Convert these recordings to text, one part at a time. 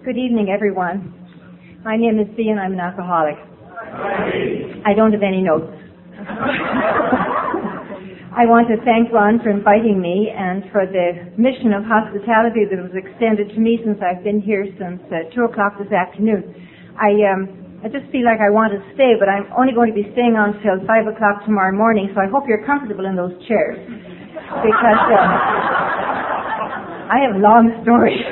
Good evening, everyone. My name is Bea and I'm an alcoholic. I don't have any notes. I want to thank Ron for inviting me and for the mission of hospitality that was extended to me since I've been here since 2 o'clock this afternoon. I just feel like I want to stay, but I'm only going to be staying on till 5 o'clock tomorrow morning, so I hope you're comfortable in those chairs. Because I have long stories.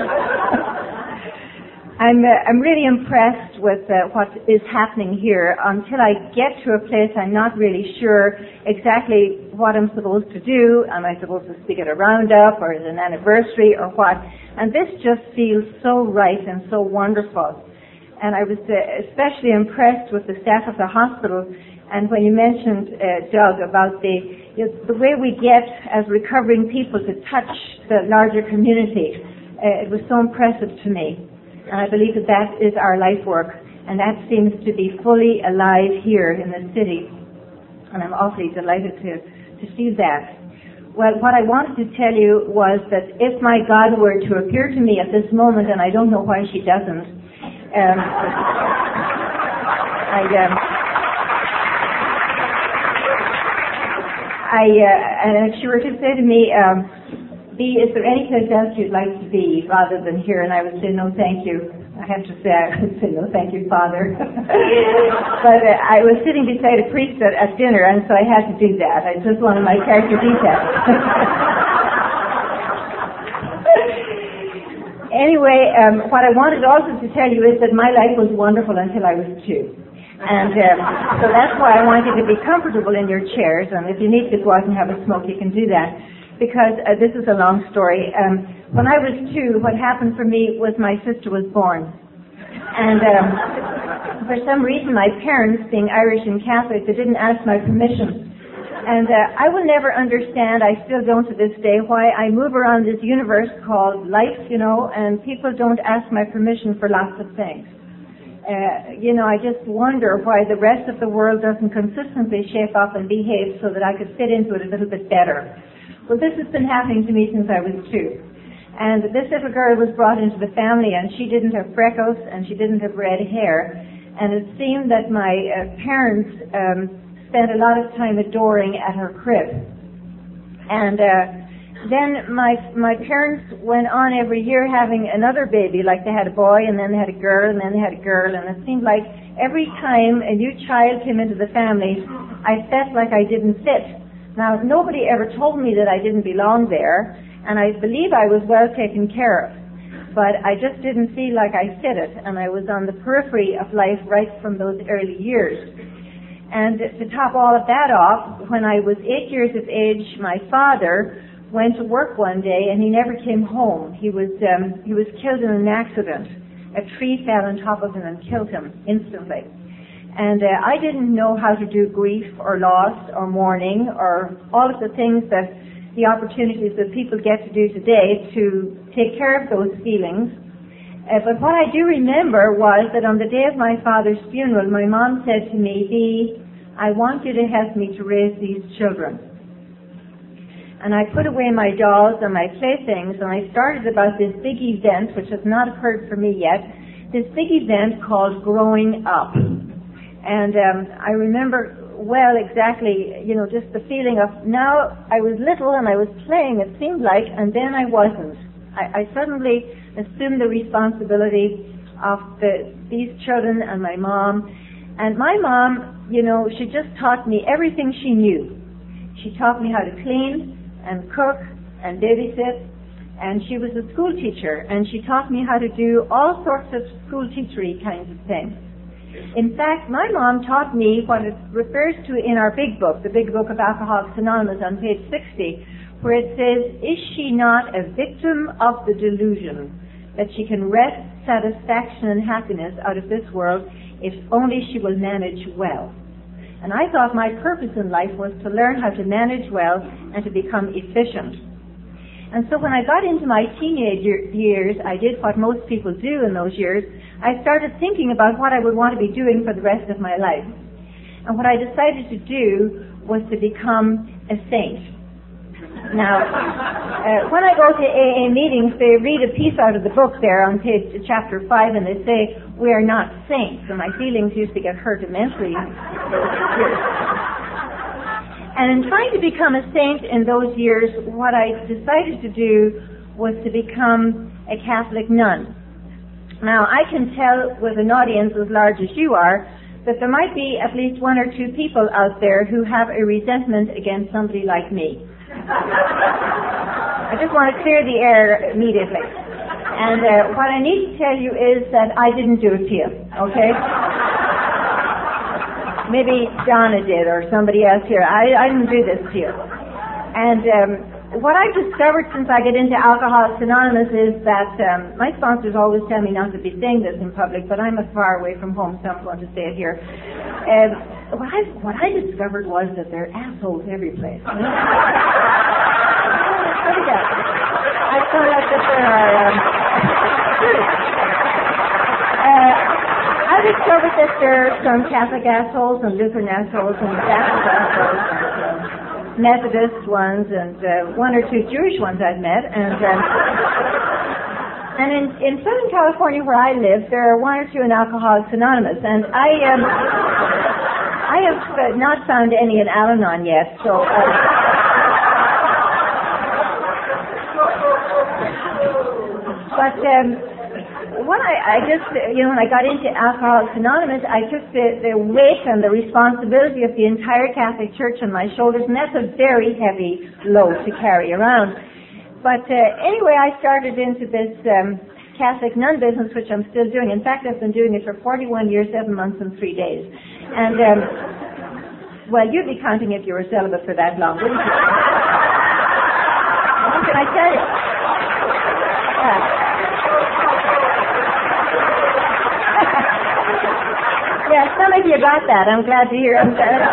I'm really impressed with what is happening here. Until I get to a place, I'm not really sure exactly what I'm supposed to do. Am I supposed to speak at a roundup or at an anniversary or what? And this just feels so right and so wonderful. And I was especially impressed with the staff of the hospital. And when you mentioned, Doug, about the way we get as recovering people to touch the larger community, it was so impressive to me. And I believe that is our life work, and that seems to be fully alive here in the city. And I'm awfully delighted to see that. Well, what I wanted to tell you was that if my God were to appear to me at this moment, and I don't know why she doesn't, and if she were to say to me, Bea, is there any place else you'd like to be rather than here? And I would say, no, thank you. I have to say, I would say, no, thank you, Father. But I was sitting beside a priest at dinner, and so I had to do that. It's just one of my character details. Anyway, what I wanted also to tell you is that my life was wonderful until I was 2. And so that's why I want you to be comfortable in your chairs, and if you need to go out and have a smoke, you can do that. Because this is a long story. When I was 2, what happened for me was my sister was born. And for some reason, my parents, being Irish and Catholic, they didn't ask my permission. And I will never understand, I still don't to this day, why I move around this universe called life, and people don't ask my permission for lots of things. I just wonder why the rest of the world doesn't consistently shape up and behave so that I could fit into it a little bit better. Well, this has been happening to me since I was 2. And this little girl was brought into the family, and she didn't have freckles, and she didn't have red hair. And it seemed that my parents spent a lot of time adoring at her crib. And then my parents went on every year having another baby, like they had a boy, and then they had a girl, and then they had a girl. And it seemed like every time a new child came into the family, I felt like I didn't fit. Now, nobody ever told me that I didn't belong there, and I believe I was well taken care of. But I just didn't feel like I fit it, and I was on the periphery of life right from those early years. And to top all of that off, when I was 8 years of age, my father went to work one day, and he never came home. He was killed in an accident. A tree fell on top of him and killed him instantly. And I didn't know how to do grief or loss or mourning or all of the things the opportunities that people get to do today to take care of those feelings. But what I do remember was that on the day of my father's funeral, my mom said to me, Bea, I want you to help me to raise these children. And I put away my dolls and my playthings, and I started about this big event, which has not occurred for me yet, this big event called Growing Up. And I remember well exactly, just the feeling of now I was little and I was playing, it seemed like, and then I wasn't. I suddenly assumed the responsibility of these children and my mom. And my mom, she just taught me everything she knew. She taught me how to clean and cook and babysit. And she was a school teacher, and she taught me how to do all sorts of school teachery kinds of things. In fact, my mom taught me what it refers to in our big book, the Big Book of Alcoholics Anonymous on page 60, where it says, is she not a victim of the delusion that she can wrest satisfaction and happiness out of this world if only she will manage well? And I thought my purpose in life was to learn how to manage well and to become efficient. And so when I got into my teenage years, I did what most people do in those years. I started thinking about what I would want to be doing for the rest of my life. And what I decided to do was to become a saint. Now, when I go to AA meetings, they read a piece out of the book there on chapter 5, and they say, we are not saints, and my feelings used to get hurt immensely. And in trying to become a saint in those years, what I decided to do was to become a Catholic nun. Now, I can tell with an audience as large as you are that there might be at least one or two people out there who have a resentment against somebody like me. I just want to clear the air immediately. And what I need to tell you is that I didn't do it to you, okay? Maybe Donna did or somebody else here. I didn't do this to you. And what I've discovered since I get into Alcoholics Anonymous is that my sponsors always tell me not to be saying this in public, but I'm far away from home, so I'm going to say it here. What I discovered was that there are assholes every place. I found out that there are... I discovered that there are some Catholic assholes and Lutheran assholes and Baptist assholes and Methodist ones and one or two Jewish ones I've met, and in Southern California where I live, there are one or two in Alcoholics Anonymous, and I have not found any in Al-Anon yet, so but when I just, when I got into Alcoholics Anonymous, I took the weight and the responsibility of the entire Catholic Church on my shoulders, and that's a very heavy load to carry around. But anyway, I started into this Catholic nun business, which I'm still doing. In fact, I've been doing it for 41 years, 7 months, and 3 days. And, well, you'd be counting if you were celibate for that long, wouldn't you? What can I tell you? Yeah, some of you got that. I'm glad to hear.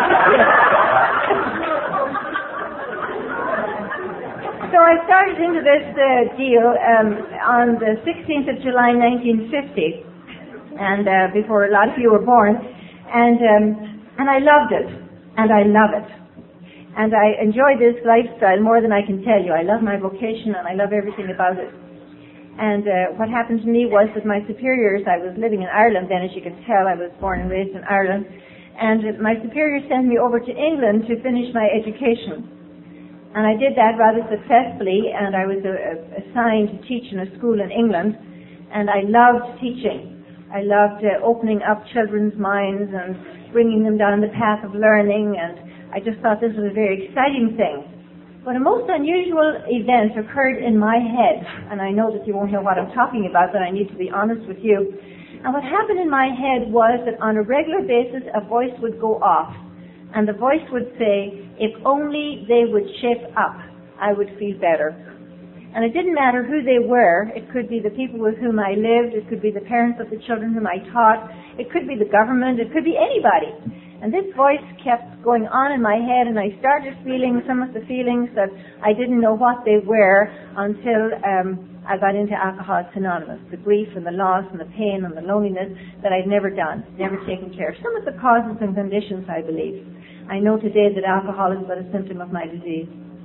So I started into this deal on the 16th of July, 1950, and before a lot of you were born, and I loved it, and I love it, and I enjoy this lifestyle more than I can tell you. I love my vocation, and I love everything about it. And what happened to me was that my superiors, I was living in Ireland then, as you can tell, I was born and raised in Ireland, and my superiors sent me over to England to finish my education. And I did that rather successfully, and I was assigned to teach in a school in England, and I loved teaching. I loved opening up children's minds and bringing them down the path of learning, and I just thought this was a very exciting thing. But a most unusual event occurred in my head, and I know that you won't know what I'm talking about, but I need to be honest with you. And what happened in my head was that on a regular basis a voice would go off, and the voice would say, if only they would shape up, I would feel better. And it didn't matter who they were. It could be the people with whom I lived, it could be the parents of the children whom I taught, it could be the government, it could be anybody. And this voice kept going on in my head, and I started feeling some of the feelings that I didn't know what they were until I got into Alcoholics Anonymous. The grief and the loss and the pain and the loneliness that I'd never done, never taken care of. Some of the causes and conditions, I believe. I know today that alcohol is but a symptom of my disease.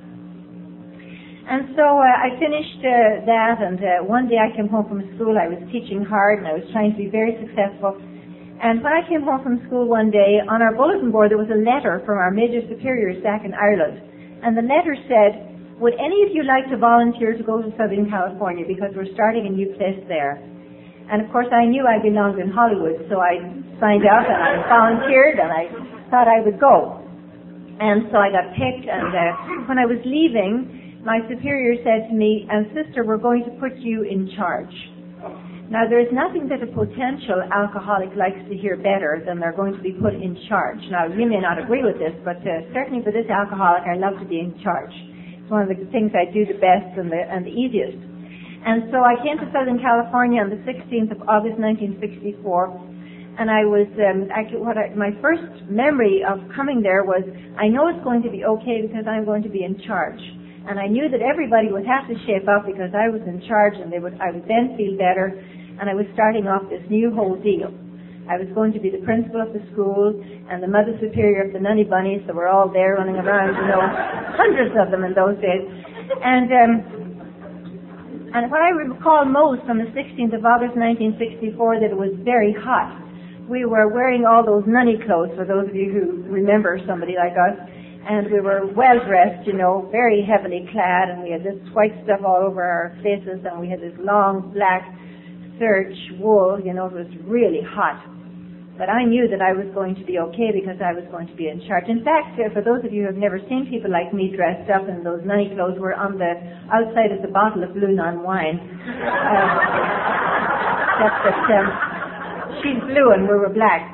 And so I finished that, and one day I came home from school. I was teaching hard, and I was trying to be very successful. And when I came home from school one day, on our bulletin board there was a letter from our major superiors back in Ireland. And the letter said, would any of you like to volunteer to go to Southern California because we're starting a new place there? And of course I knew I belonged in Hollywood, so I signed up and I volunteered, and I thought I would go. And so I got picked, and when I was leaving, my superior said to me, and sister, we're going to put you in charge. Now, there is nothing that a potential alcoholic likes to hear better than they're going to be put in charge. Now, you may not agree with this, but certainly for this alcoholic, I love to be in charge. It's one of the things I do the best and the easiest. And so I came to Southern California on the 16th of August, 1964, and I was, my first memory of coming there was, I know it's going to be okay because I'm going to be in charge. And I knew that everybody would have to shape up because I was in charge, and I would then feel better, and I was starting off this new whole deal. I was going to be the principal of the school and the mother superior of the nunny bunnies that were all there running around, hundreds of them in those days. And what I recall most on the 16th of August 1964, that it was very hot. We were wearing all those nunny clothes, for those of you who remember somebody like us, and we were well dressed, very heavily clad, and we had this white stuff all over our faces, and we had this long black serge wool, it was really hot. But I knew that I was going to be okay because I was going to be in charge. In fact, for those of you who have never seen people like me dressed up in those nunny clothes, we're on the outside of the bottle of Blue Non wine. She's blue and we were black.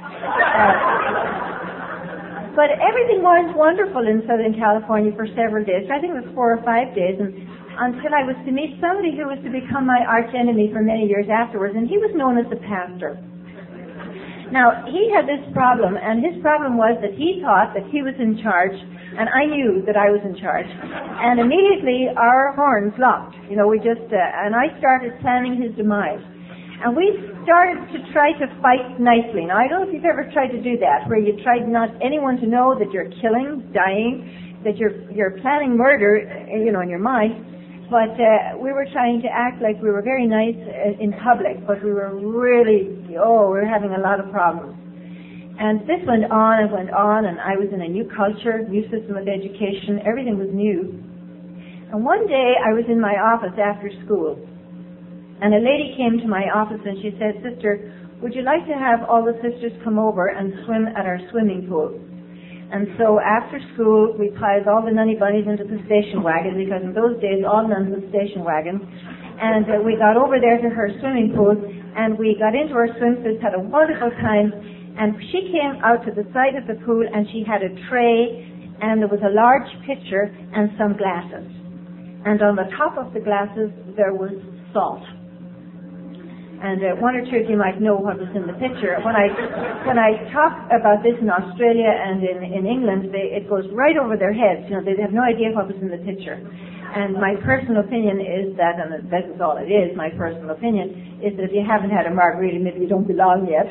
But everything was wonderful in Southern California for several days. I think it was 4 or 5 days, and until I was to meet somebody who was to become my arch enemy for many years afterwards, and he was known as the pastor. Now, he had this problem, and his problem was that he thought that he was in charge, and I knew that I was in charge. And immediately our horns locked. And I started planning his demise. And we started to try to fight nicely. Now, I don't know if you've ever tried to do that, where you tried not anyone to know that you're killing, dying, that you're planning murder, in your mind. But we were trying to act like we were very nice in public, but we were really, we were having a lot of problems. And this went on and I was in a new culture, new system of education, everything was new. And one day I was in my office after school, and a lady came to my office and she said, "Sister, would you like to have all the sisters come over and swim at our swimming pool?" And so after school, we piled all the nunny bunnies into the station wagon, because in those days all nuns had station wagons. And we got over there to her swimming pool, and we got into our swimsuits, had a wonderful time. And she came out to the side of the pool, and she had a tray, and there was a large pitcher and some glasses. And on the top of the glasses, there was salt. And one or two of you might know what was in the pitcher. When I talk about this in Australia and in England, it goes right over their heads. They have no idea what was in the pitcher. And my personal opinion is that, and this is all it is, my personal opinion, is that if you haven't had a margarita, maybe you don't belong yet.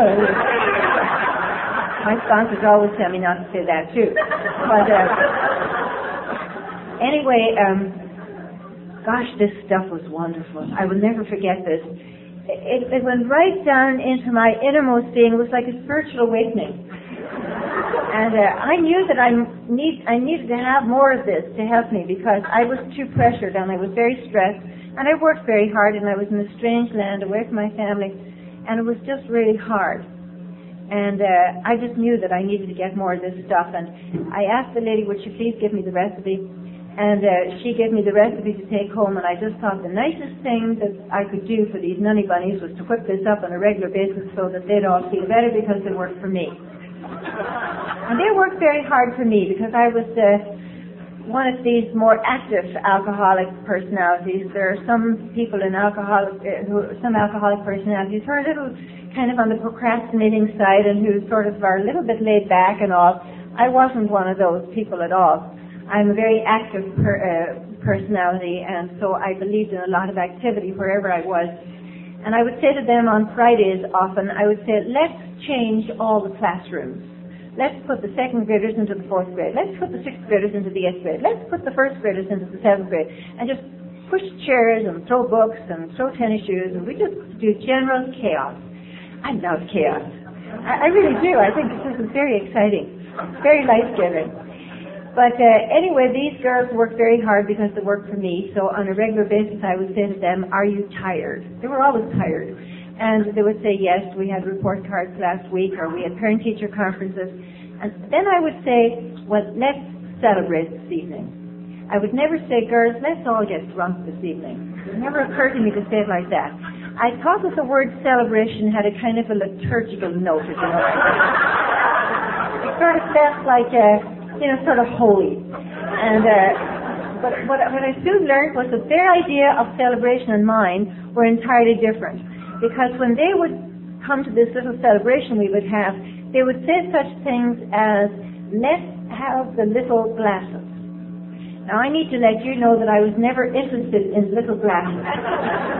My sponsors always tell me not to say that too. But anyway, gosh, this stuff was wonderful. I will never forget this. It went right down into my innermost being. It was like a spiritual awakening. And I knew that I needed to have more of this to help me, because I was too pressured and I was very stressed, and I worked very hard, and I was in a strange land away from my family, and it was just really hard. And I just knew that I needed to get more of this stuff, and I asked the lady, would she please give me the recipe? And she gave me the recipe to take home, and I just thought the nicest thing that I could do for these nunny bunnies was to whip this up on a regular basis so that they'd all feel better, because they worked for me. And they worked very hard for me, because I was one of these more active alcoholic personalities. There are some people in some alcoholic personalities who are a little kind of on the procrastinating side and who sort of are a little bit laid back and all. I wasn't one of those people at all. I'm a very active personality, and so I believed in a lot of activity wherever I was. And I would say to them on Fridays often, I would say, let's change all the classrooms. Let's put the second graders into the fourth grade. Let's put the sixth graders into the eighth grade. Let's put the first graders into the seventh grade. And just push chairs and throw books and throw tennis shoes, and we just do general chaos. I love chaos. I really do. I think this is very exciting, very life-giving. But anyway, these girls worked very hard because they worked for me. So on a regular basis, I would say to them, "Are you tired?" They were always tired. And they would say, "Yes, we had report cards last week," or "We had parent-teacher conferences." And then I would say, "Well, let's celebrate this evening." I would never say, "Girls, let's all get drunk this evening." It never occurred to me to say it like that. I thought that the word celebration had a kind of a liturgical note, It sort of felt like sort of holy. And but what I soon learned was that their idea of celebration and mine were entirely different. Because when they would come to this little celebration we would have, they would say such things as, "Let's have the little glasses." Now I need to let you know that I was never interested in little glasses.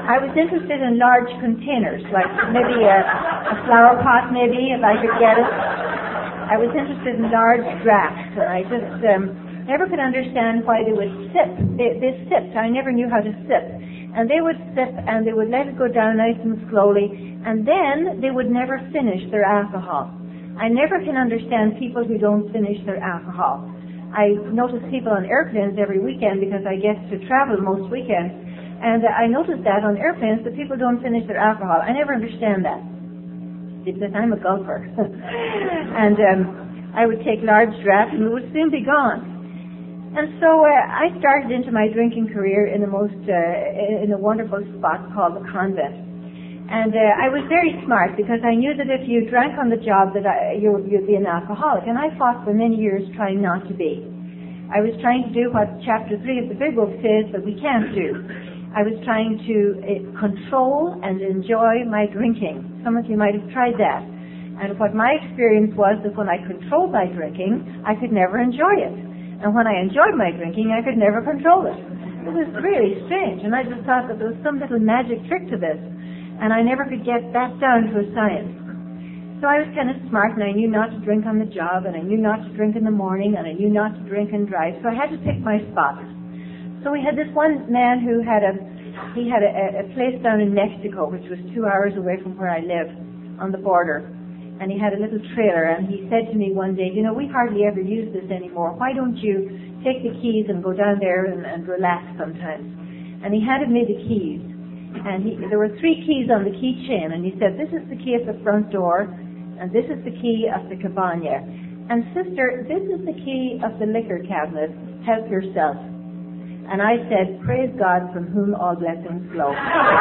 I was interested in large containers, like maybe a flower pot, maybe, if I could get it. I was interested in large drafts, and I just never could understand why they would sip. They sipped. I never knew how to sip. And they would sip, and they would let it go down nice and slowly, and then they would never finish their alcohol. I never can understand people who don't finish their alcohol. I notice people on airplanes every weekend because I get to travel most weekends, and I notice that on airplanes that people don't finish their alcohol. I never understand that because I'm a gulper. And I would take large drafts and it would soon be gone. And so I started into my drinking career in in a wonderful spot called the Convent. And I was very smart because I knew that if you drank on the job that you'd be an alcoholic. And I fought for many years trying not to be. I was trying to do what Chapter 3 of the Big Book says that we can't do. I was trying to control and enjoy my drinking. Some of you might have tried that. And what my experience was that when I controlled my drinking, I could never enjoy it. And when I enjoyed my drinking, I could never control it. It was really strange. And I just thought that there was some little magic trick to this. And I never could get that down to a science. So I was kind of smart, and I knew not to drink on the job, and I knew not to drink in the morning, and I knew not to drink and drive. So I had to pick my spots. So we had this one man who had a place down in Mexico, which was 2 hours away from where I live, on the border. And he had a little trailer, and he said to me one day, you know, we hardly ever use this anymore. Why don't you take the keys and go down there and relax sometimes? And he handed me the keys. And there were 3 keys on the keychain, and he said, this is the key of the front door, and this is the key of the cabana. And sister, this is the key of the liquor cabinet. Help yourself. And I said, praise God from whom all blessings flow.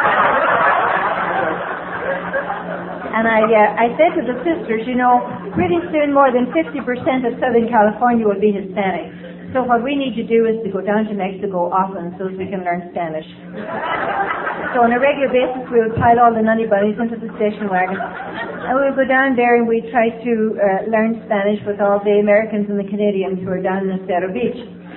And I said to the sisters, you know, pretty soon more than 50% of Southern California will be Hispanic. So what we need to do is to go down to Mexico often so that we can learn Spanish. So on a regular basis, we would pile all the nunny bunnies into the station wagon. And we would go down there and we'd try to learn Spanish with all the Americans and the Canadians who are down in Estero Beach.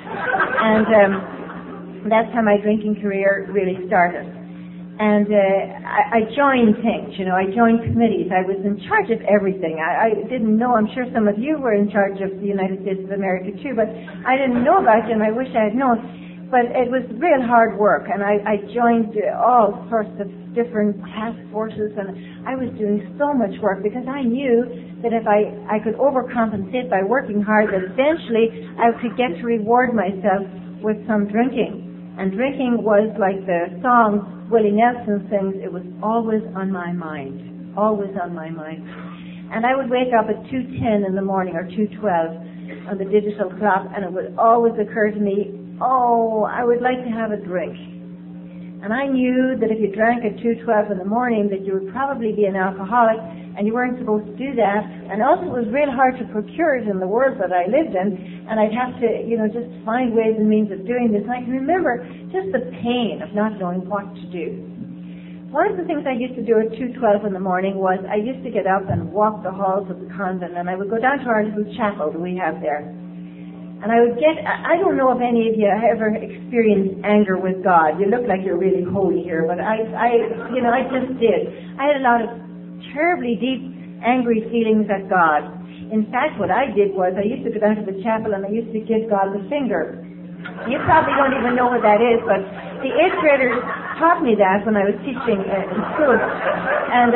And that's how my drinking career really started. And I joined things, you know, I joined committees. I was in charge of everything. I didn't know, I'm sure some of you were in charge of the United States of America too, but I didn't know about it and I wish I had known. But it was real hard work, and I joined all sorts of different task forces, and I was doing so much work because I knew that if I could overcompensate by working hard, that eventually I could get to reward myself with some drinking. And drinking was like the song Willie Nelson sings, it was always on my mind, always on my mind. And I would wake up at 2:10 in the morning or 2:12 on the digital clock, and it would always occur to me, oh, I would like to have a drink. And I knew that if you drank at 2:12 in the morning that you would probably be an alcoholic, and you weren't supposed to do that. And also it was real hard to procure it in the world that I lived in, and I'd have to, you know, just find ways and means of doing this. And I can remember just the pain of not knowing what to do. One of the things I used to do at 2:12 in the morning was I used to get up and walk the halls of the convent, and I would go down to our little chapel that we have there. And I don't know if any of you ever experienced anger with God. You look like you're really holy here, but I just did. I had a lot of terribly deep, angry feelings at God. In fact, what I did was I used to go down to the chapel and I used to give God the finger. You probably don't even know what that is, but the 8th graders taught me that when I was teaching in school. And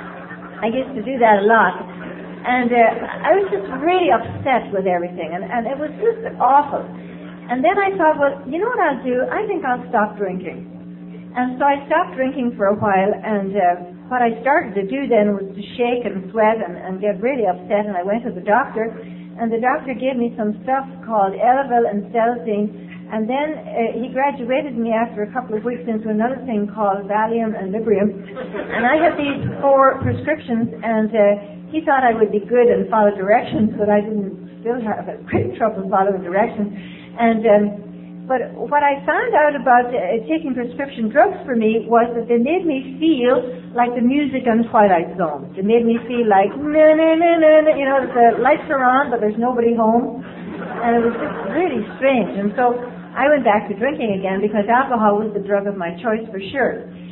I used to do that a lot. And I was just really upset with everything, and it was just awful. And then I thought, well, you know what I'll do? I think I'll stop drinking. And so I stopped drinking for a while, and what I started to do then was to shake and sweat and get really upset, and I went to the doctor, and the doctor gave me some stuff called Elavil and Celestine, and then he graduated me after a couple of weeks into another thing called Valium and Librium, and I had these 4 prescriptions, and he thought I would be good and follow directions, but I still have great trouble following directions. But what I found out about taking prescription drugs for me was that they made me feel like the music on Twilight Zone. They made me feel like, na na na na na, you know, the lights are on, but there's nobody home. And it was just really strange. And so I went back to drinking again because alcohol was the drug of my choice for sure.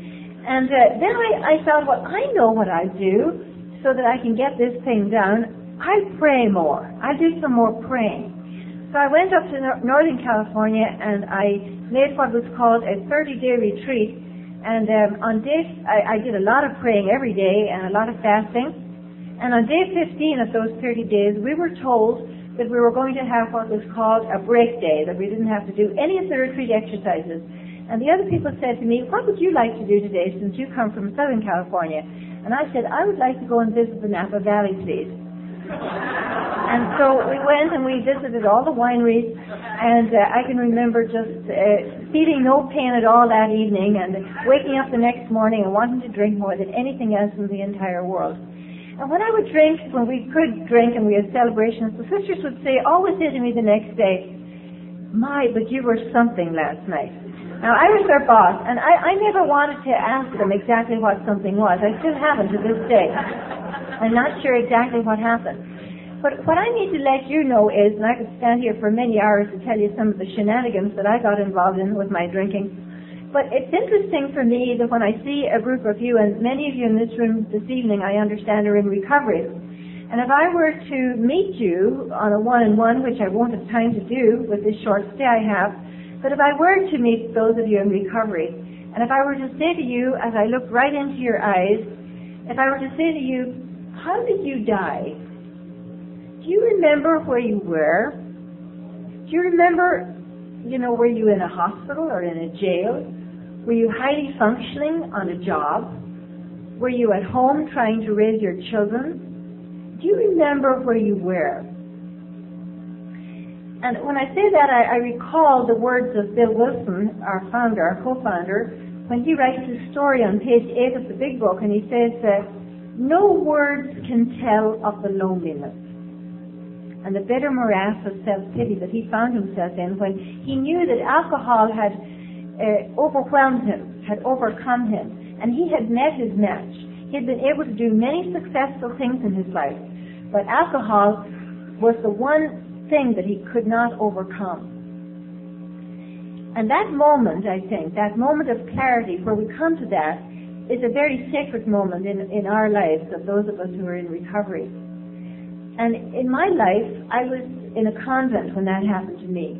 And then I thought, well, I know what I do so that I can get this thing down. I pray more. I do some more praying. So I went up to Northern California and I made what was called a 30-day retreat. And on day, I did a lot of praying every day and a lot of fasting. And on day 15 of those 30 days, we were told that we were going to have what was called a break day, that we didn't have to do any of the retreat exercises. And the other people said to me, what would you like to do today since you come from Southern California? And I said, I would like to go and visit the Napa Valley, please. And so we went and we visited all the wineries, and I can remember just feeling no pain at all that evening and waking up the next morning and wanting to drink more than anything else in the entire world. And when I would drink, when we could drink and we had celebrations, the sisters would always say to me the next day, my, but you were something last night. Now, I was their boss, and I never wanted to ask them exactly what something was. I still haven't to this day. I'm not sure exactly what happened. But what I need to let you know is, and I could stand here for many hours to tell you some of the shenanigans that I got involved in with my drinking, but it's interesting for me that when I see a group of you, and many of you in this room this evening, I understand, are in recovery. And if I were to meet you on a one-on-one, which I won't have time to do with this short stay I have, but if I were to meet those of you in recovery, and if I were to say to you, as I looked right into your eyes, if I were to say to you, how did you die? Do you remember where you were? Do you remember, were you in a hospital or in a jail? Were you highly functioning on a job? Were you at home trying to raise your children? Do you remember where you were? And when I say that, I recall the words of Bill Wilson, our founder, our co-founder, when he writes his story on page 8 of the big book, and he says that no words can tell of the loneliness and the bitter morass of self-pity that he found himself in when he knew that alcohol had overwhelmed him, had overcome him, and he had met his match. He had been able to do many successful things in his life, but alcohol was the one thing that he could not overcome. And that moment, I think, that moment of clarity where we come to that, is a very sacred moment in our lives of those of us who are in recovery. And in my life, I was in a convent when that happened to me.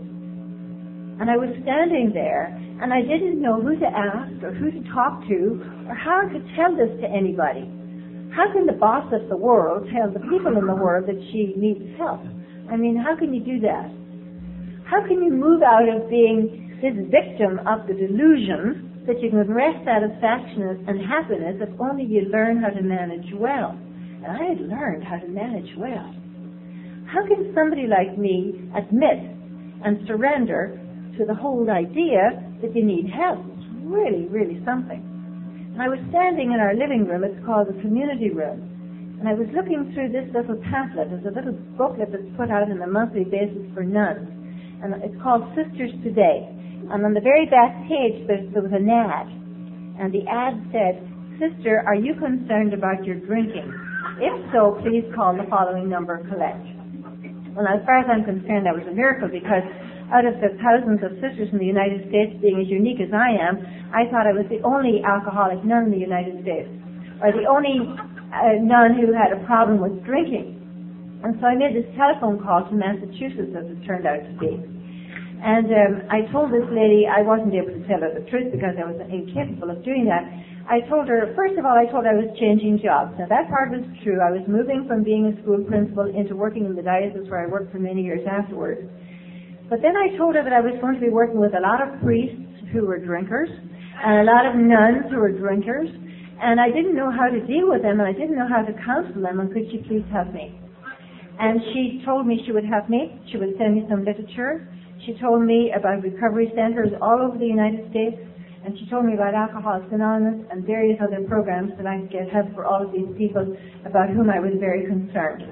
And I was standing there, and I didn't know who to ask or who to talk to or how to tell this to anybody. How can the boss of the world tell the people in the world that she needs help? I mean, how can you do that? How can you move out of being this victim of the delusion that you can rest satisfaction and happiness if only you learn how to manage well? And I had learned how to manage well. How can somebody like me admit and surrender to the whole idea that you need help? It's really, really something. And I was standing in our living room, it's called the community room, and I was looking through this little pamphlet. There's a little booklet that's put out on a monthly basis for nuns, and it's called Sisters Today. And on the very back page, there was an ad. And the ad said, Sister, are you concerned about your drinking? If so, please call the following number, collect. Well, as far as I'm concerned, that was a miracle, because out of the thousands of sisters in the United States, being as unique as I am, I thought I was the only alcoholic nun in the United States, or the only nun who had a problem with drinking. And so I made this telephone call to Massachusetts, as it turned out to be. And I told this lady, I wasn't able to tell her the truth because I was incapable of doing that. I told her, first of all, I told her I was changing jobs. Now that part was true. I was moving from being a school principal into working in the diocese where I worked for many years afterwards. But then I told her that I was going to be working with a lot of priests who were drinkers and a lot of nuns who were drinkers. And I didn't know how to deal with them, and I didn't know how to counsel them, and could she please help me? And she told me she would help me. She would send me some literature. She told me about recovery centers all over the United States, and she told me about Alcoholics Anonymous and various other programs that I could get help for all of these people about whom I was very concerned.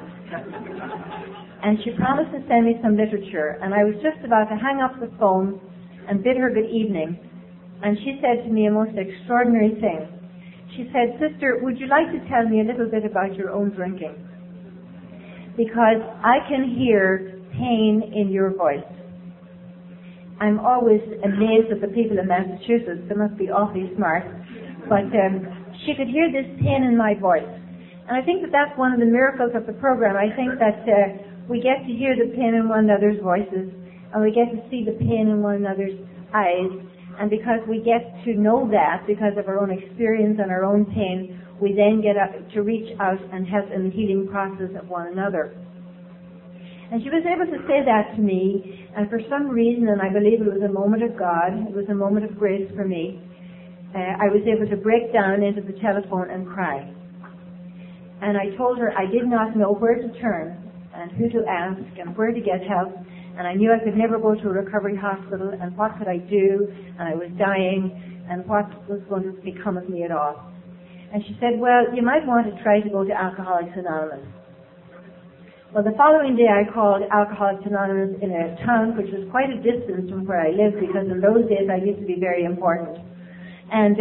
And she promised to send me some literature, and I was just about to hang up the phone and bid her good evening, and she said to me a most extraordinary thing. She said, Sister, would you like to tell me a little bit about your own drinking? Because I can hear pain in your voice. I'm always amazed at the people in Massachusetts. They must be awfully smart. but she could hear this pain in my voice. And I think that that's one of the miracles of the program. I think that we get to hear the pain in one another's voices, and we get to see the pain in one another's eyes. And because we get to know that, because of our own experience and our own pain, we then get to reach out and help in the healing process of one another. And she was able to say that to me, and for some reason, and I believe it was a moment of God, it was a moment of grace for me, I was able to break down into the telephone and cry. And I told her I did not know where to turn and who to ask and where to get help. And I knew I could never go to a recovery hospital, and what could I do? And I was dying, and what was going to become of me at all? And she said, well, you might want to try to go to Alcoholics Anonymous. Well, the following day I called Alcoholics Anonymous in a town which was quite a distance from where I lived, because in those days I used to be very important. And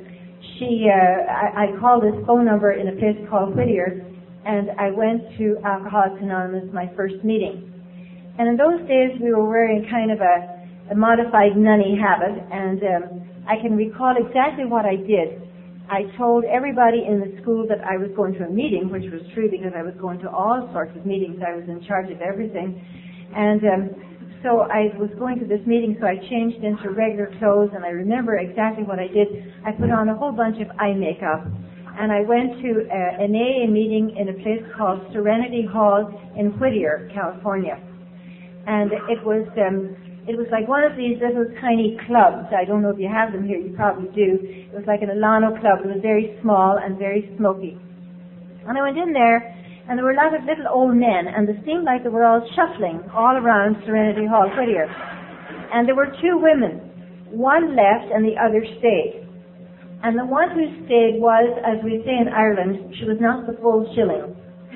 I called this phone number in a place called Whittier, and I went to Alcoholics Anonymous, my first meeting. And in those days we were wearing kind of a modified nunny habit, and I can recall exactly what I did. I told everybody in the school that I was going to a meeting, which was true because I was going to all sorts of meetings. I was in charge of everything. And so I was going to this meeting, so I changed into regular clothes, and I remember exactly what I did. I put on a whole bunch of eye makeup, and I went to an AA meeting in a place called Serenity Hall in Whittier, California. And it was like one of these little tiny clubs. I don't know if you have them here. You probably do. It was like an Alano club. It was very small and very smoky. And I went in there, and there were a lot of little old men, and it seemed like they were all shuffling all around Serenity Hall, Whittier. And there were two women. One left and the other stayed. And the one who stayed was, as we say in Ireland, she was not the full shilling.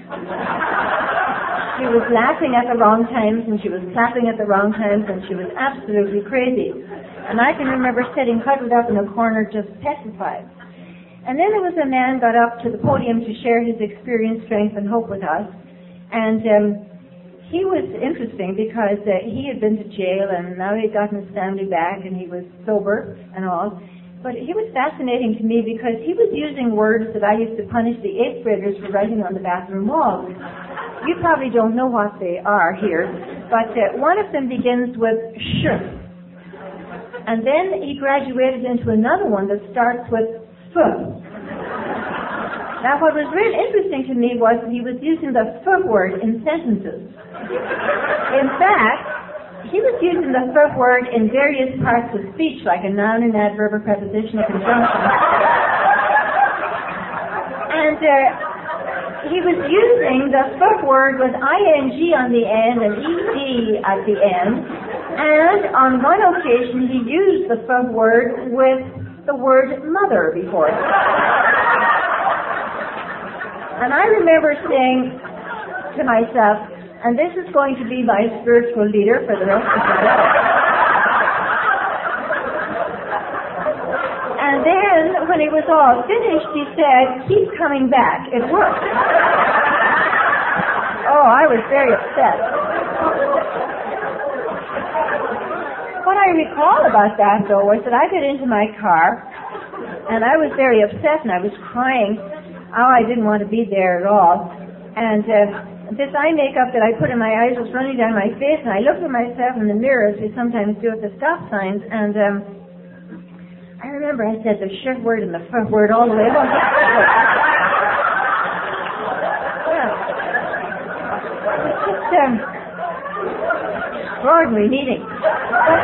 She was laughing at the wrong times, and she was clapping at the wrong times, and she was absolutely crazy. And I can remember sitting huddled up in a corner just petrified. And then there was a man got up to the podium to share his experience, strength, and hope with us. And he was interesting because he had been to jail, and now he'd gotten his family back, and he was sober and all. But he was fascinating to me because he was using words that I used to punish the 8th graders for writing on the bathroom walls. You probably don't know what they are here, but one of them begins with sh. And then he graduated into another one that starts with f. Now what was really interesting to me was he was using the f word in sentences. In fact, he was using the f word in various parts of speech, like a noun, an adverb, a preposition, a conjunction. And he was using the f word with ing on the end and ed at the end. And on one occasion, he used the f word with the word mother before it. And I remember saying to myself, and this is going to be my spiritual leader for the rest of the day. And then, when it was all finished, he said, keep coming back. It worked. Oh, I was very upset. What I recall about that, though, was that I got into my car, and I was very upset, and I was crying. Oh, I didn't want to be there at all. And this eye makeup that I put in my eyes was running down my face, and I looked at myself in the mirror, as we sometimes do at the stop signs, and I remember I said the sh word and the f word all the way along. Yeah. It was just extraordinary meeting. But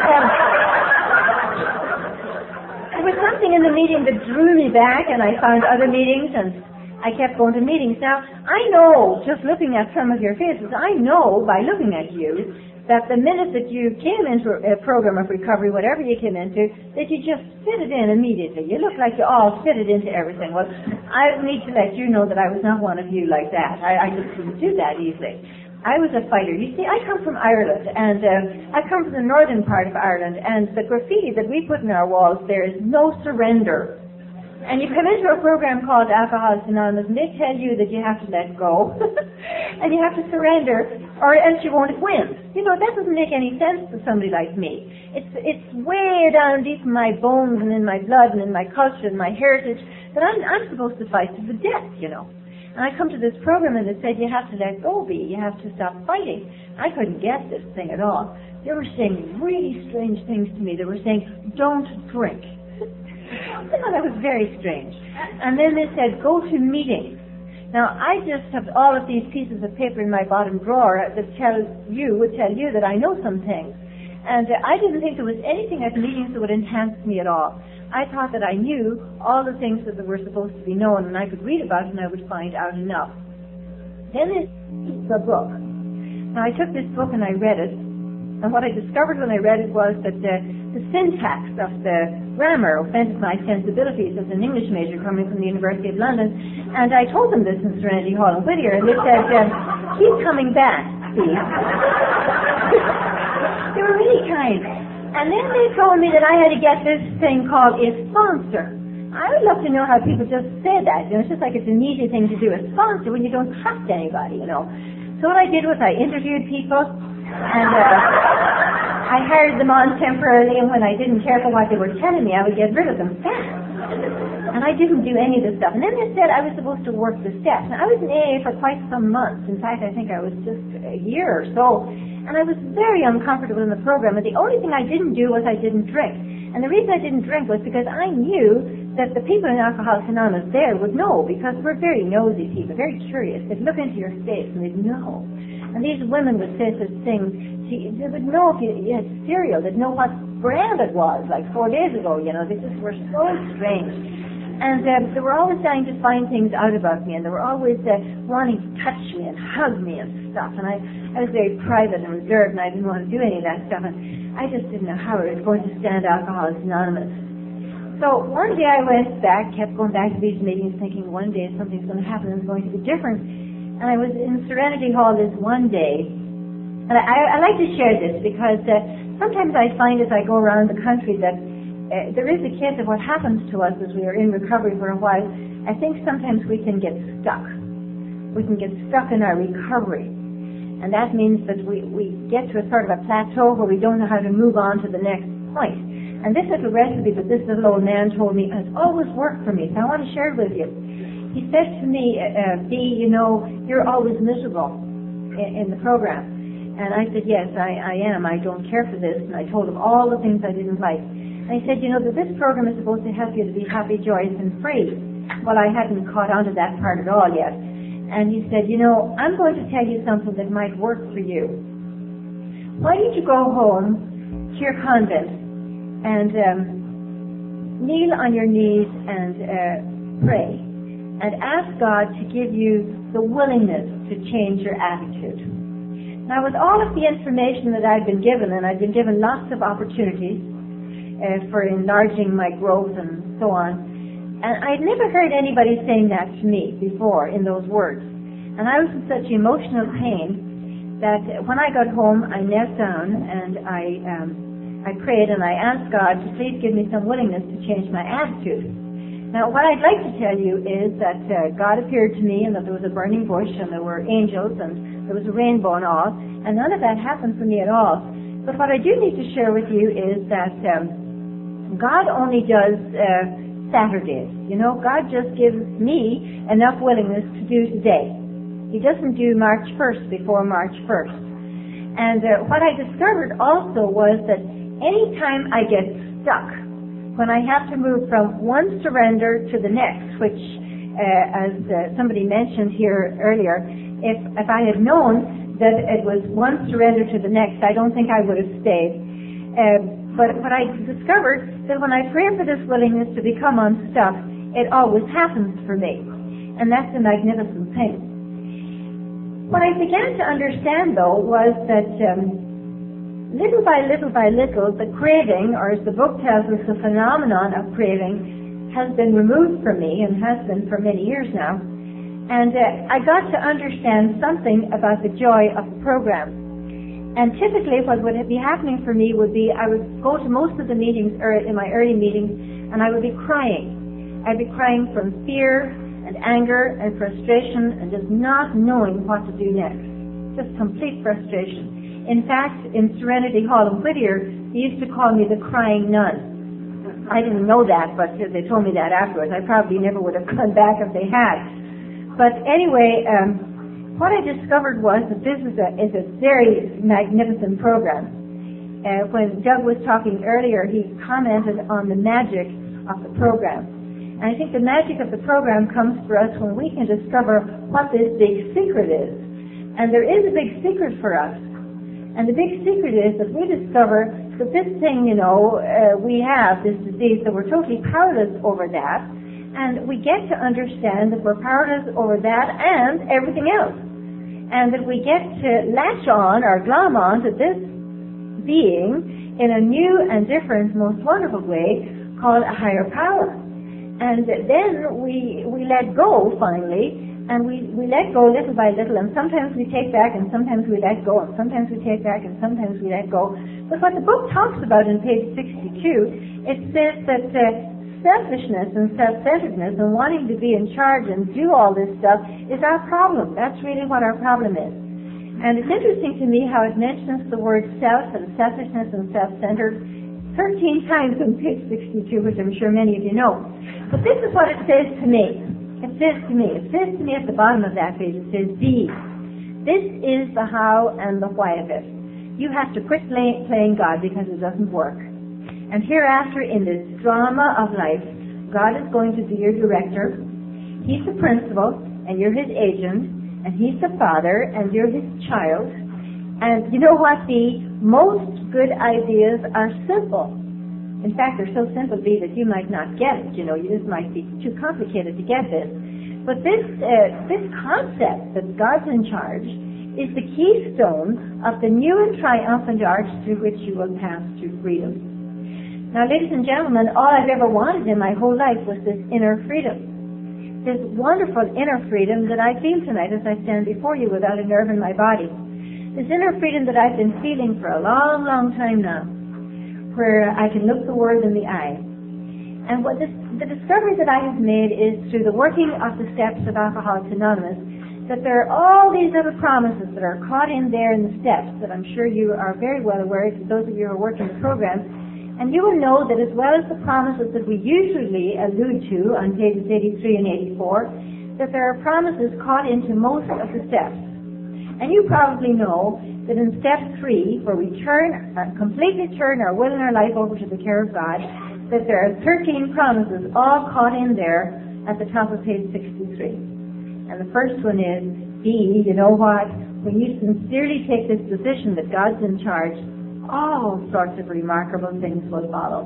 there was something in the meeting that drew me back, and I found other meetings, and I kept going to meetings. Now, I know, just looking at some of your faces, I know by looking at you that the minute that you came into a program of recovery, whatever you came into, that you just fitted in immediately. You look like you all fitted into everything. Well, I need to let you know that I was not one of you like that. I just couldn't do that easily. I was a fighter. You see, I come from Ireland, and I come from the northern part of Ireland, and the graffiti that we put in our walls, there is no surrender. And you come into a program called Alcoholics Anonymous, and they tell you that you have to let go, and you have to surrender, or else you won't win. You know, that doesn't make any sense to somebody like me. It's way down deep in my bones and in my blood and in my culture and my heritage that I'm supposed to fight to the death, you know. And I come to this program and it said you have to let go, B. You have to stop fighting. I couldn't get this thing at all. They were saying really strange things to me. They were saying, don't drink. I thought that was very strange. And then they said, go to meetings. Now, I just have all of these pieces of paper in my bottom drawer that would tell you that I know some things. And I didn't think there was anything at meetings that would enhance me at all. I thought that I knew all the things that were supposed to be known, and I could read about it and I would find out enough. Then there's the book. Now, I took this book and I read it. And what I discovered when I read it was that the syntax of the grammar offended my sensibilities as an English major coming from the University of London. And I told them this in Serenity Hall in Whittier, and they said, keep coming back, Steve. They were really kind. And then they told me that I had to get this thing called a sponsor. I would love to know how people just say that. You know, it's just like it's an easy thing to do, a sponsor, when you don't trust anybody, you know. So what I did was I interviewed people, and I hired them on temporarily, and when I didn't care for what they were telling me, I would get rid of them fast. And I didn't do any of this stuff. And then they said I was supposed to work the steps. Now, I was in AA for quite some months. In fact, I think I was just a year or so. And I was very uncomfortable in the program. And the only thing I didn't do was I didn't drink. And the reason I didn't drink was because I knew that the people in Alcoholics Anonymous there would know, because we're very nosy people, very curious. They'd look into your face and they'd know. And these women would say such things. They would know if you had cereal. They'd know what brand it was, like 4 days ago, you know. They just were so strange. And they were always trying to find things out about me, and they were always wanting to touch me and hug me and stuff. And I was very private and reserved, and I didn't want to do any of that stuff. And I just didn't know how I was going to stand Alcoholics Anonymous. So one day I went back, kept going back to these meetings, thinking one day something's going to happen and it's going to be different. And I was in Serenity Hall this one day, and I like to share this because sometimes I find as I go around the country that there is a case of what happens to us as we are in recovery for a while. I think sometimes we can get stuck. We can get stuck in our recovery. And that means that we get to a sort of a plateau where we don't know how to move on to the next point. And this little recipe that this little old man told me has always worked for me, so I want to share it with you. He said to me, Bea, you know, you're always miserable in the program. And I said, yes, I am. I don't care for this. And I told him all the things I didn't like. And he said, you know, that this program is supposed to help you to be happy, joyous, and free. Well, I hadn't caught on to that part at all yet. And he said, you know, I'm going to tell you something that might work for you. Why don't you go home to your convent and kneel on your knees and pray and ask God to give you the willingness to change your attitude. Now, with all of the information that I've been given, and I've been given lots of opportunities for enlarging my growth and so on, and I'd never heard anybody saying that to me before in those words. And I was in such emotional pain that when I got home, I knelt down and I prayed and I asked God to please give me some willingness to change my attitude. Now, what I'd like to tell you is that God appeared to me and that there was a burning bush and there were angels and there was a rainbow and all, and none of that happened for me at all. But what I do need to share with you is that God only does Saturdays. You know, God just gives me enough willingness to do today. He doesn't do March 1st before March 1st. And what I discovered also was that any time I get stuck, when I have to move from one surrender to the next, which, as somebody mentioned here earlier, if I had known that it was one surrender to the next, I don't think I would have stayed. But what I discovered that when I pray for this willingness to become unstuck, it always happens for me. And that's a magnificent thing. What I began to understand, though, was that little by little, the craving, or as the book tells us, the phenomenon of craving, has been removed from me and has been for many years now. And I got to understand something about the joy of the program. And typically what would be happening for me would be I would go to most of the meetings in my early meetings and I would be crying. I'd be crying from fear and anger and frustration and just not knowing what to do next. Just complete frustration. In fact, in Serenity Hall in Whittier, they used to call me the crying nun. I didn't know that, but they told me that afterwards. I probably never would have gone back if they had. But anyway, what I discovered was that this is a very magnificent program. When Doug was talking earlier, he commented on the magic of the program. And I think the magic of the program comes for us when we can discover what this big secret is. And there is a big secret for us. And the big secret is that we discover that this thing, we have, this disease, that we're totally powerless over that. And we get to understand that we're powerless over that and everything else. And that we get to latch on or glom on to this being in a new and different, most wonderful way called a higher power. And then we let go finally, and we let go little by little, and sometimes we take back and sometimes we let go, and sometimes we take back and sometimes we let go. But what the book talks about in page 62, it says that selfishness and self-centeredness and wanting to be in charge and do all this stuff is our problem. That's really what our problem is. And it's interesting to me how it mentions the word self and selfishness and self-centered 13 times on page 62, which I'm sure many of you know. But this is what it says to me. It says to me at the bottom of that page, it says, B. This is the how and the why of it. You have to quit playing God because it doesn't work. And hereafter in this drama of life, God is going to be your director. He's the principal, and you're his agent, and he's the father, and you're his child. And you know what? The most good ideas are simple. In fact, they're so simple, B, that you might not get it. You just might be too complicated to get this. But this concept that God's in charge is the keystone of the new and triumphant arch through which you will pass to freedom. Now, ladies and gentlemen, all I've ever wanted in my whole life was this inner freedom. This wonderful inner freedom that I feel tonight as I stand before you without a nerve in my body. This inner freedom that I've been feeling for a long, long time now, where I can look the world in the eye. And the discovery that I have made is through the working of the steps of Alcoholics Anonymous, that there are all these little promises that are caught in there in the steps that I'm sure you are very well aware of, those of you who are working the program. And you will know that as well as the promises that we usually allude to on pages 83 and 84, that there are promises caught into most of the steps. And you probably know that in step 3, where we completely turn our will and our life over to the care of God, that there are 13 promises all caught in there at the top of page 63. And the first one is, B, you know what? When you sincerely take this position that God's in charge, all sorts of remarkable things will follow.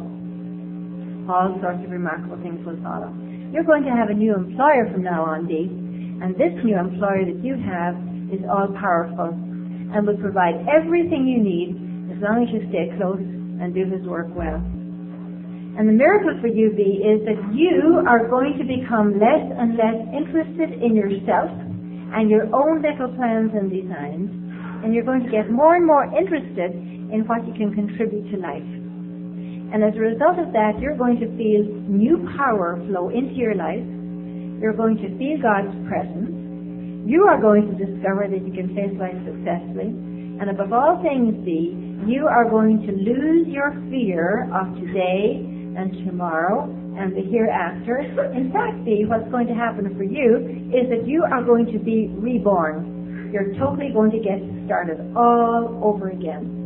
All sorts of remarkable things will follow. You're going to have a new employer from now on, D, and this new employer that you have is all-powerful and will provide everything you need as long as you stay close and do his work well. And the miracle for you, B, is that you are going to become less and less interested in yourself and your own little plans and designs, and you're going to get more and more interested in what you can contribute to life. And as a result of that, you're going to feel new power flow into your life. You're going to feel God's presence. You are going to discover that you can face life successfully. And above all things, B, you are going to lose your fear of today and tomorrow and the hereafter. In fact, B, what's going to happen for you is that you are going to be reborn. You're totally going to get started all over again.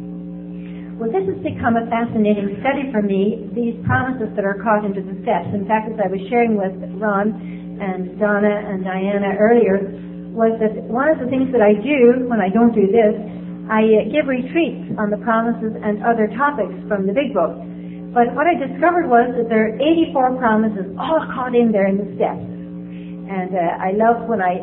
Well, this has become a fascinating study for me, these promises that are caught into the steps. In fact, as I was sharing with Ron and Donna and Diana earlier, was that one of the things that I do when I don't do this, I give retreats on the promises and other topics from the Big Book. But what I discovered was that there are 84 promises all caught in there in the steps. And I love when I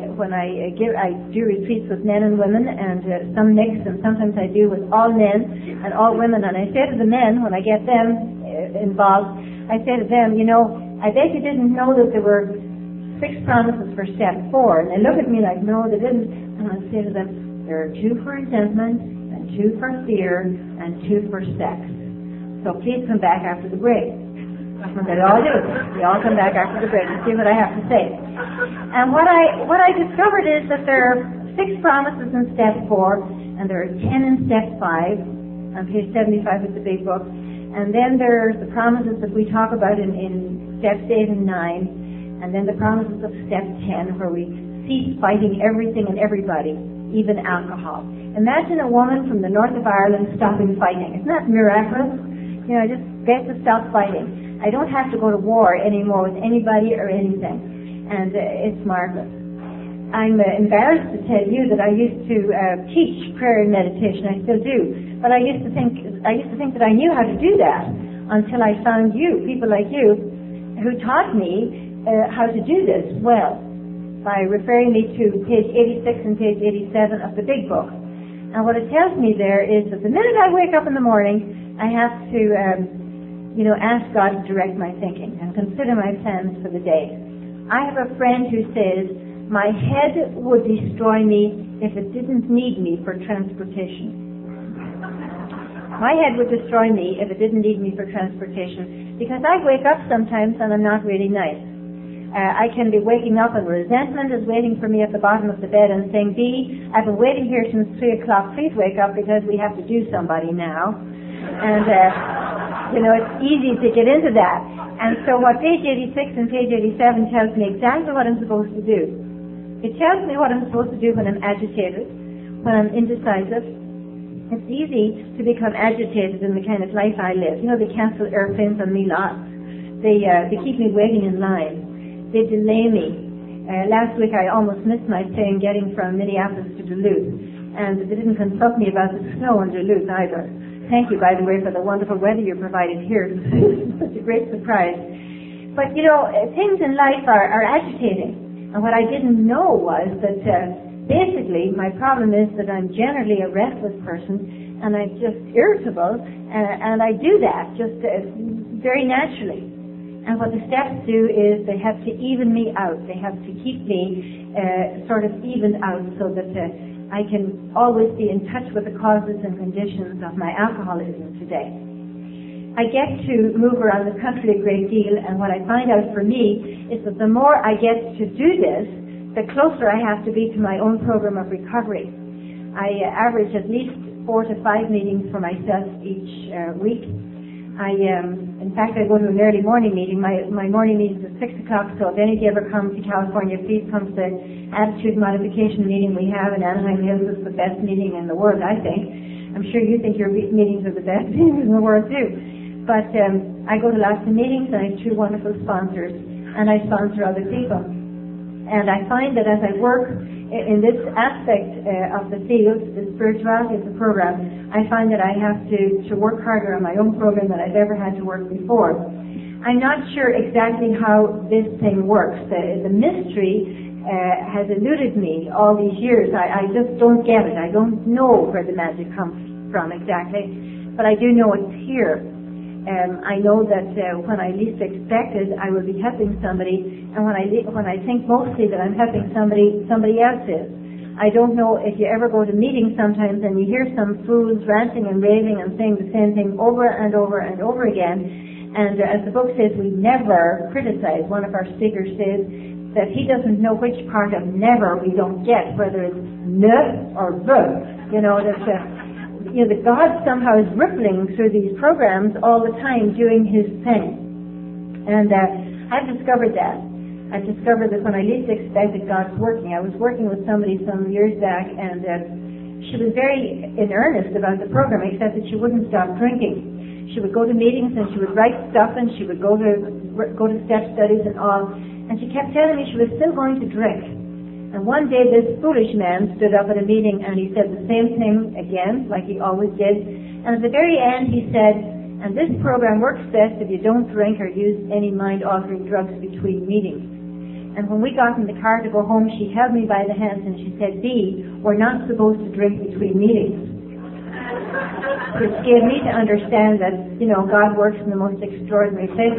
do retreats with men and women, and some mix, and sometimes I do with all men and all women. And I say to the men, when I get them involved, I say to them, I bet you didn't know that there were 6 promises for step 4. And they look at me like, no, they didn't. And I say to them, there are 2 for resentment, and 2 for fear, and 2 for sex. So please come back after the break. And they all do. They all come back after the break and see what I have to say. And what I discovered is that there are 6 promises in step 4, and there are 10 in step 5, on page 75 of the big book. And then there's the promises that we talk about in steps 8 and 9, and then the promises of step 10, where we cease fighting everything and everybody, even alcohol. Imagine a woman from the north of Ireland stopping fighting. Isn't that miraculous? You know, just get to stop fighting. I don't have to go to war anymore with anybody or anything. And it's marvelous. I'm embarrassed to tell you that I used to teach prayer and meditation. I still do. But I used to think that I knew how to do that until I found you, people like you, who taught me how to do this well by referring me to page 86 and page 87 of the big book. And what it tells me there is that the minute I wake up in the morning, I have to, ask God to direct my thinking and consider my plans for the day. I have a friend who says, my head would destroy me if it didn't need me for transportation. My head would destroy me if it didn't need me for transportation, because I wake up sometimes and I'm not really nice. I can be waking up and resentment is waiting for me at the bottom of the bed and saying, Bea, I've been waiting here since 3 o'clock. Please wake up because we have to do somebody now. And, it's easy to get into that. And so what page 86 and page 87 tells me exactly what I'm supposed to do. It tells me what I'm supposed to do when I'm agitated, when I'm indecisive. It's easy to become agitated in the kind of life I live. You know, they cancel airplanes on me lots. They keep me waiting in line. They delay me. Last week I almost missed my plane getting from Minneapolis to Duluth, and they didn't consult me about the snow in Duluth either. Thank you, by the way, for the wonderful weather you provided here. It's such a great surprise. But, things in life are agitating. And what I didn't know was that basically my problem is that I'm generally a restless person, and I'm just irritable, and I do that just very naturally. And what the steps do is they have to even me out. They have to keep me sort of evened out so that I can always be in touch with the causes and conditions of my alcoholism today. I get to move around the country a great deal, and what I find out for me is that the more I get to do this, the closer I have to be to my own program of recovery. I average at least 4 to 5 meetings for myself each week. In fact, I go to an early morning meeting. My morning meeting is at 6 o'clock, so if any of you ever come to California, please come to the attitude modification meeting we have in Anaheim Hills. It's the best meeting in the world, I think. I'm sure you think your meetings are the best meetings in the world, too. But I go to lots of meetings, and I have 2 wonderful sponsors, and I sponsor other people. And I find that as I work in this aspect of the field, the spirituality of the program, I find that I have to work harder on my own program than I've ever had to work before. I'm not sure exactly how this thing works. The mystery has eluded me all these years. I just don't get it. I don't know where the magic comes from exactly, but I do know it's here. I know that when I least expect it, I will be helping somebody, and when I think mostly that I'm helping somebody else is. I don't know if you ever go to meetings sometimes and you hear some fools ranting and raving and saying the same thing over and over and over again, and as the book says, we never criticize. One of our speakers says that he doesn't know which part of never we don't get, whether it's ne or the. That God somehow is rippling through these programs all the time doing His thing. And I've discovered that. I've discovered that when I least expected, God's working. I was working with somebody some years back, and she was very in earnest about the program, except that she wouldn't stop drinking. She would go to meetings and she would write stuff, and she would go to step studies and all, and she kept telling me she was still going to drink. And one day this foolish man stood up at a meeting and he said the same thing again, like he always did. And at the very end he said, and this program works best if you don't drink or use any mind-altering drugs between meetings. And when we got in the car to go home, she held me by the hands and she said, Bea, we're not supposed to drink between meetings. Which gave me to understand that, God works in the most extraordinary places.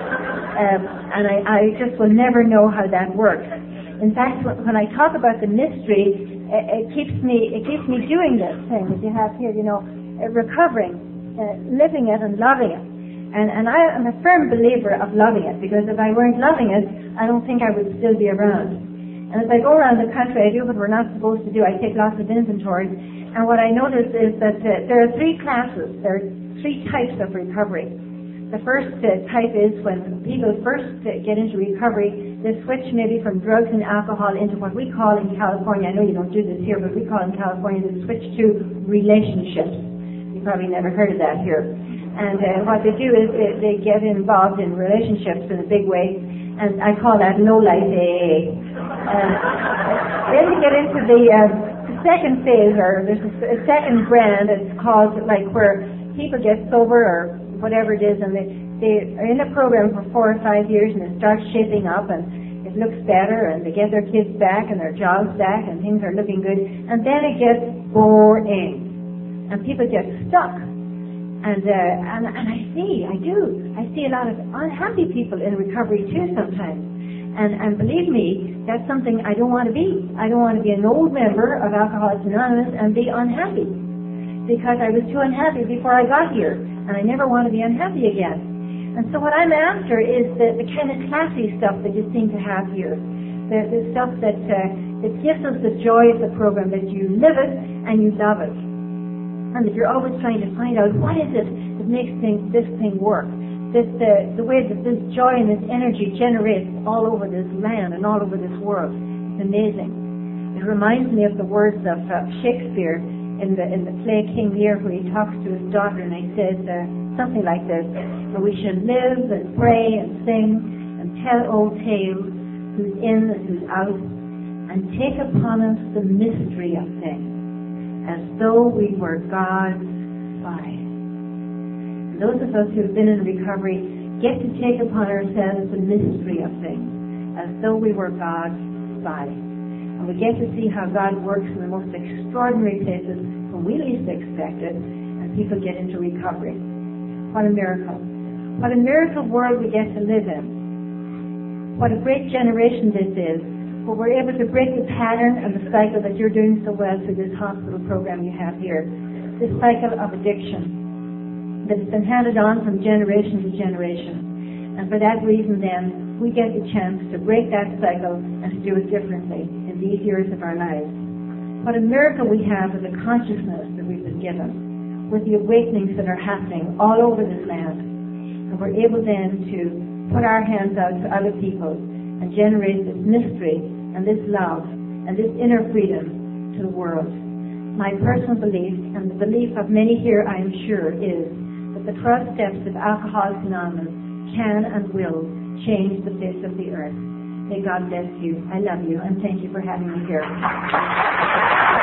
And I just will never know how that works. In fact, when I talk about the mystery, it keeps me doing this thing that you have here, recovering, living it and loving it. And I am a firm believer of loving it, because if I weren't loving it, I don't think I would still be around. And as I go around the country, I do what we're not supposed to do. I take lots of inventories. And what I notice is that there are three classes. There are three types of recovery. The first type is when people first get into recovery, they switch maybe from drugs and alcohol into what we call in California, I know you don't do this here, but we call in California, they switch to relationships. You probably never heard of that here. And what they do is they get involved in relationships in a big way, and I call that low-life AA. Then they get into the second phase, or there's a second brand that's called, like, where people get sober or whatever it is, and they are in a program for 4 or 5 years, and it starts shaping up, and it looks better, and they get their kids back and their jobs back, and things are looking good, and then it gets boring, and people get stuck. And I see a lot of unhappy people in recovery too sometimes. And believe me, that's something I don't want to be. I don't want to be an old member of Alcoholics Anonymous and be unhappy, because I was too unhappy before I got here, and I never want to be unhappy again. And so what I'm after is the kind of classy stuff that you seem to have here, the stuff that gives us the joy of the program, that you live it and you love it, and that you're always trying to find out what is it that makes this thing work. The way that this joy and this energy generates all over this land and all over this world. It's amazing. It reminds me of the words of Shakespeare in the play King Lear, where he talks to his daughter, and he says something like this: "For we should live and pray and sing and tell old tales, who's in and who's out, and take upon us the mystery of things, as though we were God's spy." Those of us who have been in recovery get to take upon ourselves the mystery of things, as though we were God's spy. And we get to see how God works in the most extraordinary places when we least expect it, and people get into recovery. What a miracle. What a miracle world we get to live in. What a great generation this is, where we're able to break the pattern and the cycle that you're doing so well through this hospital program you have here. This cycle of addiction that has been handed on from generation to generation. And for that reason, then, we get the chance to break that cycle and to do it differently in these years of our lives. What a miracle we have with the consciousness that we've been given, with the awakenings that are happening all over this land. And we're able then to put our hands out to other people and generate this mystery and this love and this inner freedom to the world. My personal belief, and the belief of many here, I am sure, is that the 12 steps of Alcoholics Anonymous can and will change the face of the earth. May God bless you. I love you, and thank you for having me here.